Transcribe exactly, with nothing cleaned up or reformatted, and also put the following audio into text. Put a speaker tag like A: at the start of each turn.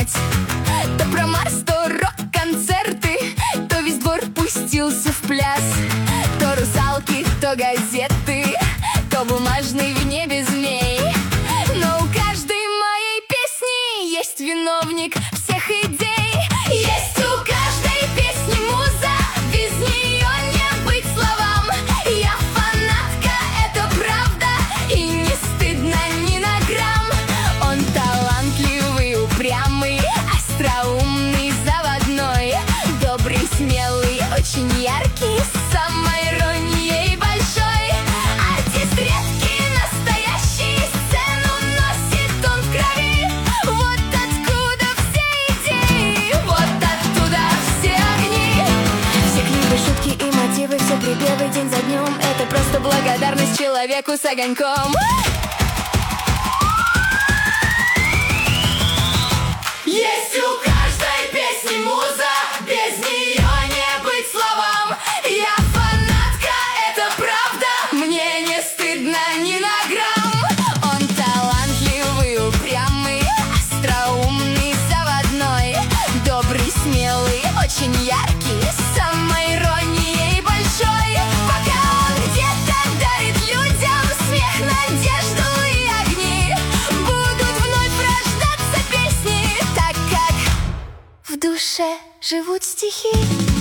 A: знать. То про Марс, то рок-концерты, то весь двор пустился в пляс. То русалки, то газеты, то бумажный в небе змей. Но у каждой моей песни есть виновник всех идей. Есть у каждой песни муза, без нее не быть словам. Я фанатка, это правда, и не стыдно ни на грамм. Он талантливый, упрямый, остроумный, заводной, добрый, смелый, очень яркий, с самоиронией большой. Артист редкий, настоящий, сцену носит он в крови. Вот откуда все идеи, вот оттуда все огни. Все клипы, шутки и мотивы, все припевы день за днем. Это просто благодарность человеку с огоньком. Есть у каждой песни муза, без нее не быть словам. Я фанатка, это правда, мне не стыдно ни на грамм. Он талантливый, упрямый, остроумный, заводной, добрый, смелый, очень яркий, с самоиронией большой. Пока он где-то дарит людям смех, надежду и огни, будут вновь рождаться песни, так как в душе живут стихи.